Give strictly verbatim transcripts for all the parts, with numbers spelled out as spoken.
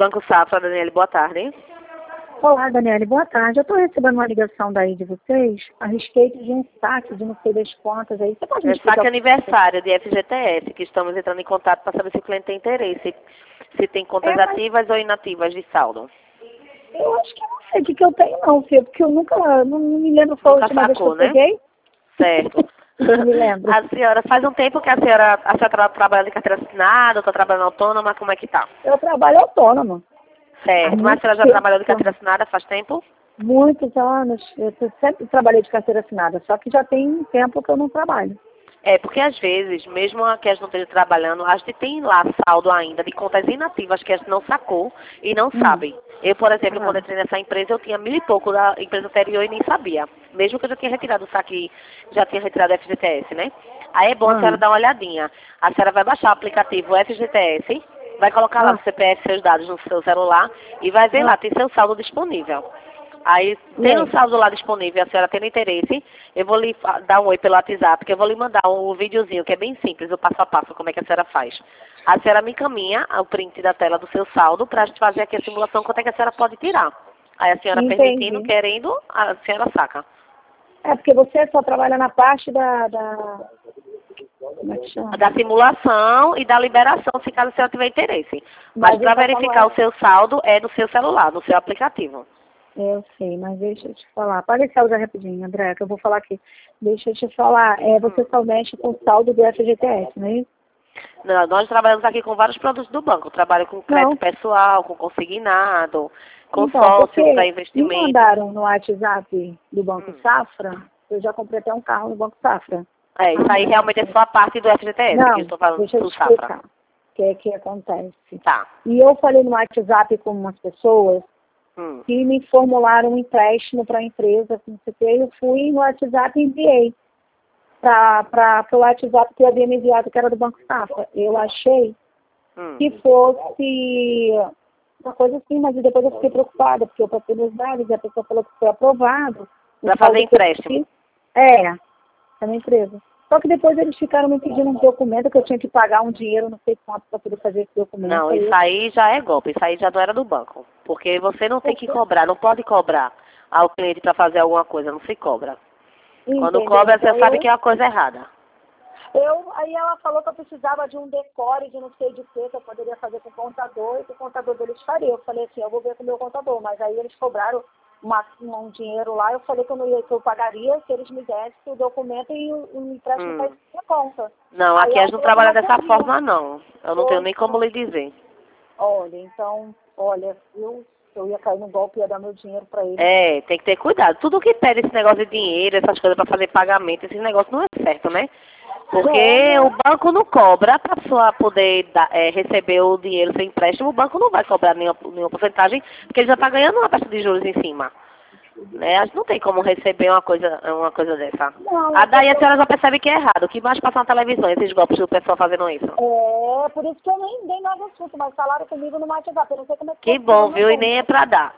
Banco Safra, Daniele, boa tarde. Olá, Daniele, boa tarde. Eu estou recebendo uma ligação daí de vocês a respeito de um saque de não sei das contas aí. Você pode me É explicar? saque aniversário de F G T S, que estamos entrando em contato para saber se o cliente tem interesse, se tem contas É, mas ativas ou inativas de saldo. eu acho que eu não sei o que, que eu tenho não, filho, porque eu nunca, não, não me lembro qual a Nunca última vez que sacou, eu né? peguei. Certo. Não me lembro. A senhora, faz um tempo que a senhora, a senhora tra- trabalha de carteira assinada, está trabalhando autônoma, como é que tá? Eu trabalho autônomo há Certo. Mas a muito senhora já trabalhou de carteira tempo, assinada faz tempo? muitos anos. Eu sempre trabalhei de carteira assinada, só que já tem um tempo que eu não trabalho. É, porque às vezes, mesmo que a gente não esteja trabalhando, a gente tem lá saldo ainda de contas inativas que a gente não sacou e não Hum. sabe. Eu, por exemplo, Ah, quando entrei nessa empresa, eu tinha mil e pouco da empresa anterior e nem sabia. Mesmo que eu já tinha retirado o saque, já tinha retirado o F G T S, né? Aí é bom a senhora ah, dar uma olhadinha. A senhora vai baixar o aplicativo F G T S, vai colocar lá ah, o C P F, seus dados no seu celular e vai ver ah. lá, tem seu saldo disponível. Aí, E tendo o aí? saldo lá disponível, a senhora tendo interesse, eu vou lhe fa- dar um oi pelo WhatsApp, porque eu vou lhe mandar um videozinho que é bem simples, o passo a passo, como é que a senhora faz. A senhora me encaminha o print da tela do seu saldo para a gente fazer aqui a simulação, quanto é que a senhora pode tirar. Aí a senhora permitindo, Entendi. querendo, a senhora saca. É porque você só trabalha na parte da, da... Como é que chama? Da simulação e da liberação, se caso a senhora tiver interesse. Mas Mas para então como verificar é? o seu saldo é no seu celular, no seu aplicativo. Eu sei, mas deixa eu te falar. Pode deixar já rapidinho, André, que eu vou falar aqui. Deixa eu te falar. É, você só mexe com o saldo do F G T S, não é isso? Não, nós trabalhamos aqui com vários produtos do banco. Trabalho com crédito Não. pessoal, com consignado, Então, consórcio para porque me investimento. mandaram no WhatsApp do Banco Hum. Safra, eu já comprei até um carro no Banco Safra. É, isso aí realmente é só a parte do F G T S, que eu Não, estou falando deixa eu do te Safra. explicar o que é que acontece. Tá. E eu falei no WhatsApp com umas pessoas Hum. que me formularam um empréstimo para a empresa, não sei o quê, eu fui no WhatsApp e enviei para o WhatsApp que eu havia me enviado, que era do Banco Safra. Eu achei Hum. que fosse uma coisa assim, mas depois eu fiquei preocupada, porque eu passei meus dados e a pessoa falou que foi aprovado. O Para saldo fazer que eu empréstimo. fiz- É, é uma empresa. Só que depois eles ficaram me pedindo um documento que eu tinha que pagar um dinheiro, não sei quanto, para poder fazer esse documento. Não, Aí isso eu, aí já é golpe, isso aí já não era do banco. Porque você não tem que cobrar, não pode cobrar ao cliente para fazer alguma coisa, não se cobra. Quando entendeu? cobra, você Então sabe que eu, é uma coisa errada. eu, aí ela falou que eu precisava de um decore de não sei de quê, que eu poderia fazer com o contador, e que o contador deles faria. Eu falei assim, eu vou ver com o meu contador, mas aí eles cobraram uma, um dinheiro lá, eu falei que eu, não ia, que eu pagaria se eles me dessem o documento e o, o empréstimo para Hum. minha conta. Não, Aí aqui a ela gente não falou que trabalha não dessa podia. forma, não. Eu não tenho Eu, nem como lhe dizer. olha, então, olha, eu, eu ia cair no golpe, ia dar meu dinheiro para eles. É, tem que ter cuidado. Tudo que pede esse negócio de dinheiro, essas coisas para fazer pagamento, esse negócio não é certo, né? Não, Porque o não. banco não cobra para a pessoa poder dar- é, receber o dinheiro sem empréstimo, o banco não vai cobrar nenhuma, nenhuma porcentagem, porque ele já está ganhando uma taxa de juros em cima. Né? A gente não tem como receber uma coisa, uma coisa dessa. Não, A é daí a porque senhora já percebe que é errado. O que mais passa na televisão, esses golpes do pessoal fazendo isso? é por isso que eu nem dei mais assunto, mas falaram comigo no WhatsApp. Eu não sei como é que Que foi que bom, minha viu? E nem é conta. para dar.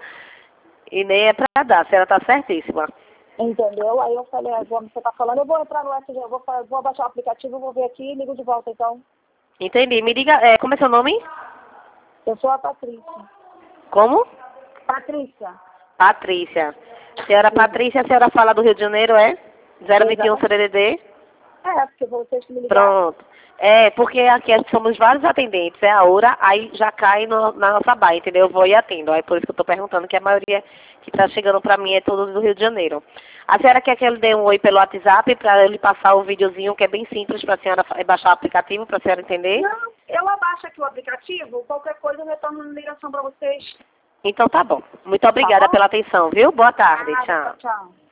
E nem é para dar, a senhora está certíssima. Entendeu? Aí eu falei, ah, como você tá falando, eu vou entrar no S G, eu vou, fa- vou baixar o aplicativo, vou ver aqui e ligo de volta, então. Entendi. Me diga, é, como é seu nome? Eu sou a Patrícia. Como? Patrícia. Patrícia. Senhora Isso. Patrícia, a senhora fala do Rio de Janeiro, é? zero vinte e um C Exatamente. D D? É, porque vocês que me ligaram. Pronto. É, porque aqui somos vários atendentes, é a hora, aí já cai no- na nossa baia, entendeu? Eu vou e atendo. Aí por isso que eu tô perguntando, que a maioria que tá chegando pra mim é todos do Rio de Janeiro. A senhora quer que eu lhe dê um oi pelo WhatsApp pra eu lhe passar o videozinho, que é bem simples pra senhora fa- baixar o aplicativo, pra senhora entender? Não, eu abaixo aqui o aplicativo, qualquer coisa eu retorno uma ligação para vocês. Então tá bom. Muito Tá obrigada bom? pela atenção, viu? Boa tarde. Nada, Tchau. tchau, tchau.